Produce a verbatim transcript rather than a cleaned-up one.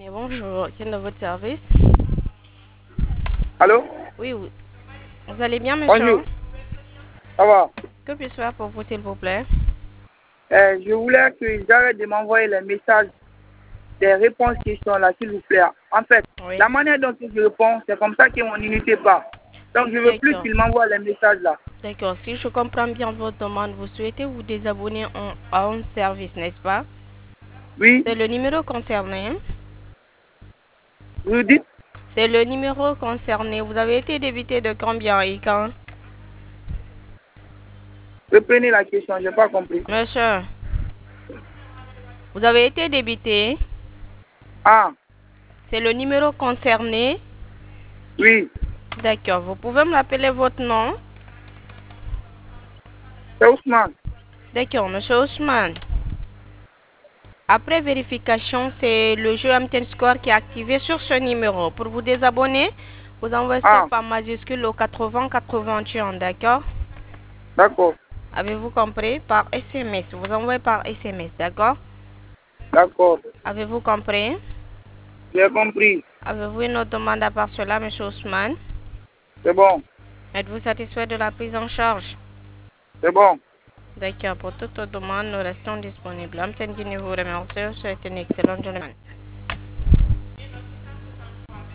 Mais bonjour, quel est votre service? Allô? Oui, oui. Vous allez bien, monsieur? Bonjour. Ça va? Que puis-je faire pour vous, s'il vous plaît? Euh, je voulais que j'arrête de m'envoyer les messages des réponses questions là, s'il vous plaît. En fait, Oui. la manière dont je réponds, c'est comme ça que mon unité part. Donc je veux plus D'accord. qu'il m'envoie les messages là. D'accord. Si je comprends bien votre demande, vous souhaitez vous désabonner en- à un service, n'est-ce pas? Oui, C'est le numéro concerné. Hein? vous dites? C'est le numéro concerné. Vous avez été débité de combien et quand? Reprenez la question, je n'ai pas compris. Monsieur, vous avez été débité. Ah, C'est le numéro concerné. oui, D'accord. Vous pouvez me rappeler votre nom? c'est Ousmane. D'accord, monsieur Ousmane. Après vérification, c'est le jeu M T N Score qui est activé sur ce numéro. Pour vous désabonner, vous envoyez ça Ah, par majuscule au quatre-vingts quatre-vingt-un, d'accord? d'accord, Avez-vous compris? Par S M S. Vous envoyez par S M S, d'accord? d'accord. Avez-vous compris? J'ai compris. Avez-vous une autre demande à part cela, monsieur Ousmane? C'est bon, Êtes-vous satisfait de la prise en charge? c'est bon. D'accord, pour toute demande, nous restons disponibles. M T N Guinée vous remercie. Je vous souhaite une excellente journée.